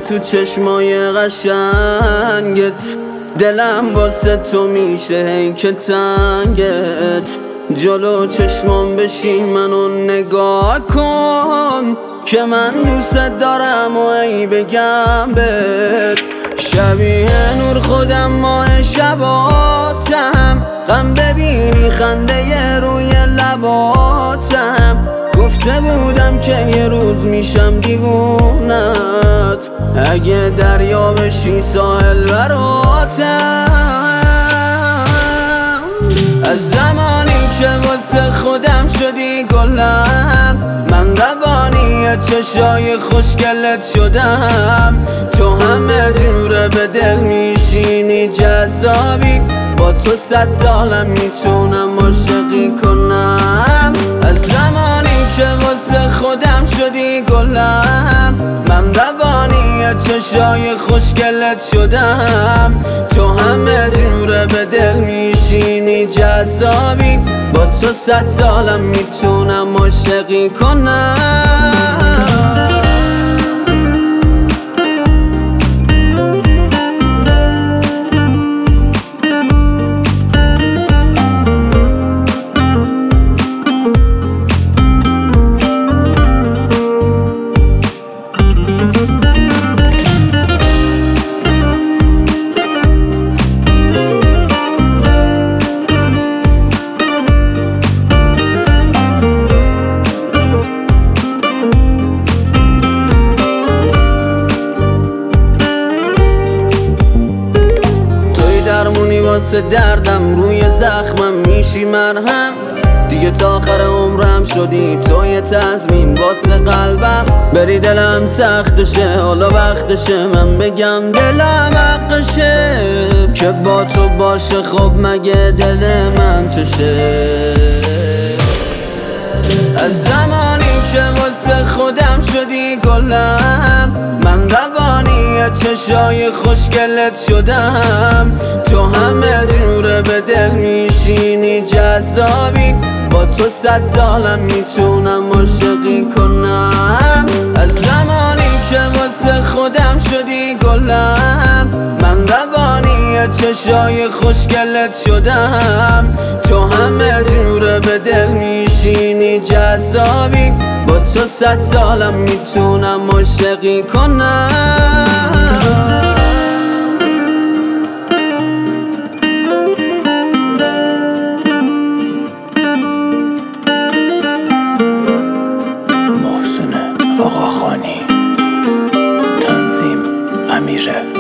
تو چشمای قشنگت، دلم واسه تو میشه هی که تنگت. جلو چشمام بشین منو نگاه کن که من دوست دارم و ای بگم بهت. شبیه نور خودم ماه شباتم، غم ببینی خنده روی لباتم. گفته بودم که یه روز میشم دیوونت، اگه دریا بشی ساحل براتم. از زمانی که واسه خودم شدی گلم، من روانی چشای خوشگلت شدم. تو همه جوره به دل میشینی جذابی، با تو 100 سالم میتونم عاشقی کنم. از زمانی که واسه خودم شدی گلم، من روانی چشای خوشگلت شدم. تو همه جوره به دل میشینی جذابی، با تو 100 سالم میتونم عاشقی کنم. درمونی واسه دردم، روی زخمم میشی مرهم. دیگه تا آخر عمرم شدی تو یه تضمین واسه قلبم. بری دلم سختشه، حالا وقتشه من بگم دلم حقشه که با تو باشه. خب مگه دل من چشه؟ از زمانی که واسه خودم شدی گلم، من روانی چشای خوشگلت شدم. تو همه جوره به دل میشینی جذابی، با تو 100 سالم میتونم عاشقی کنم. از زمانی که واسه خودم شدی گلم، من روانی چشای خوشگلت شدم. تو همه جوره به دل میشینی جذابی، با تو 100 سالم میتونم عاشقی کنم. محسن آقاخانی، تنظیم امیره.